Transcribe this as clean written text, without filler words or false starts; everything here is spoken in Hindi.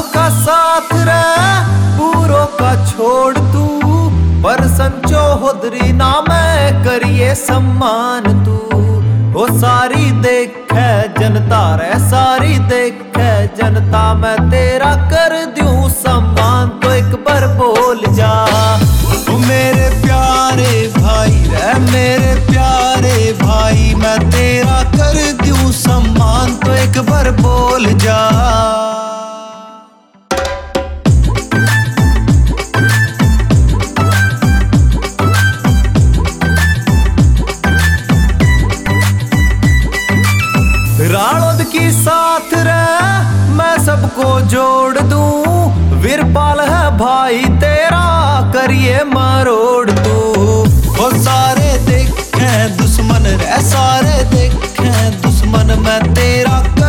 का साथ रे पूरों का छोड़ तू, पर संचो होदरी ना मैं करिए सम्मान तू। ओ सारी देखे जनता रे सारी देखे जनता, मैं तेरा कर दूं सम्मान, तो एक बार बोल जा। ओ मेरे प्यारे भाई रे मेरे प्यारे भाई, मैं तेरा कर दूं सम्मान, तो एक बार बोल जा। राणोद की साथ रे मैं सबको जोड़ दूं, वीरपाल है भाई तेरा करिए मरोड़ दूं। वो सारे देखें दुश्मन रे सारे देखें दुश्मन, मैं तेरा